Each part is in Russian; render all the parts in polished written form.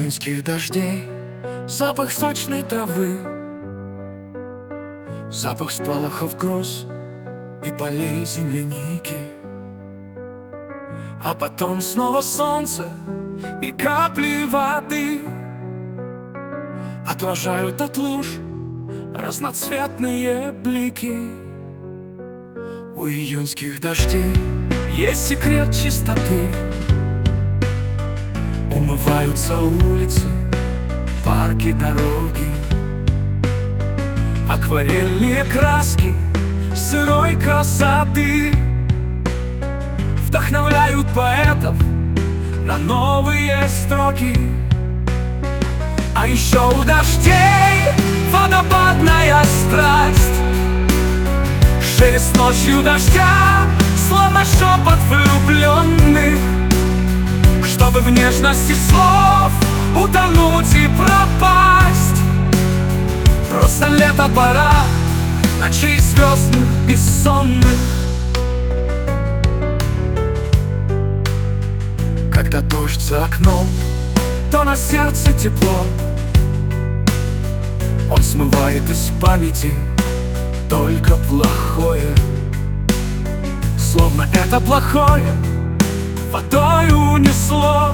июньских дождей, запах сочной травы, запах сполохов гроз и полей земляники. А потом снова солнце и капли воды отражают от луж разноцветные блики. У июньских дождей есть секрет чистоты. Умываются улицы, парки, дороги, акварельные краски сырой красоты вдохновляют поэтов на новые строки. А еще у дождей водопадная страсть, шелест ночью дождя, словно шепот влюбленных, чтобы в нежности слов утонуть и пропасть. Просто лето, пора ночей звездных, бессонных. Когда дождь за окном, то на сердце тепло. Он смывает из памяти только плохое, словно это плохое водой унесло.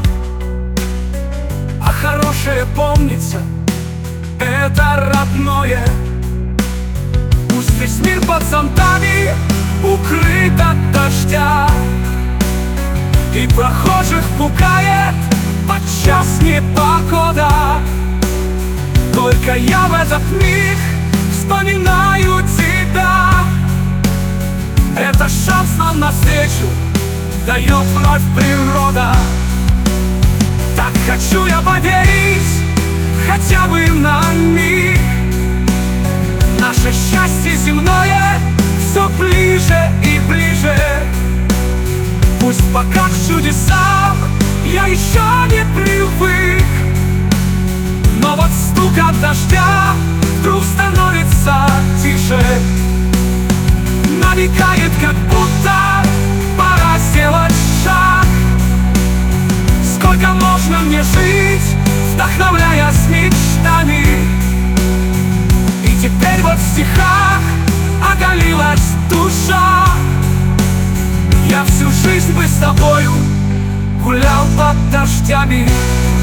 А хорошее помнится, это родное. Пусть весь мир под зонтами укрыт от дождя, и прохожих пугает подчас непогода. Только я в этот миг вспоминаю тебя. Это шанс нам навстречу дает вновь природа. Так хочу я поверить, хотя бы на миг. Наше счастье земное все ближе и ближе. Пусть пока к чудесам я еще не привык, но вот стук от дождя вдруг становится тише, намекает, как будто пора сделать шаг. Сколько можно мне жить, вдохновляясь мечтами, и теперь вот в стихах оголилась душа. Я всю жизнь бы с тобою гулял под дождями.